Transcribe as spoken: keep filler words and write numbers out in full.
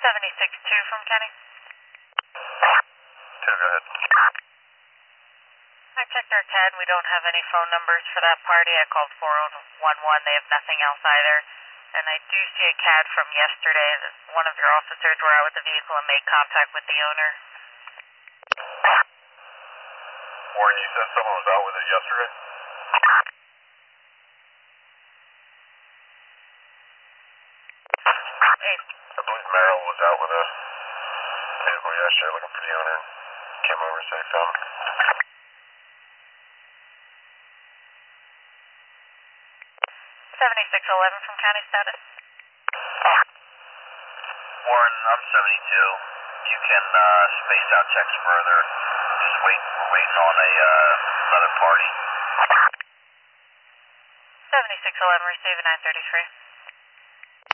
seventy-six two from Kenny. Two, go ahead. I checked our C A D. We don't have any phone numbers for that party. I called four one one. They have nothing else either. And I do see a C A D from yesterday. One of your officers were out with the vehicle and made contact with the owner. Warren, you said someone was out with it yesterday? Hey. I believe Merrill was out with a vehicle yesterday looking for the owner. Came over and said he found him. seventy-six eleven from county status. Warren, I'm seventy-two. You can uh, space out checks further. Just wait. We're waiting on a uh, another party. seventy-six eleven, receiving nine thirty-three.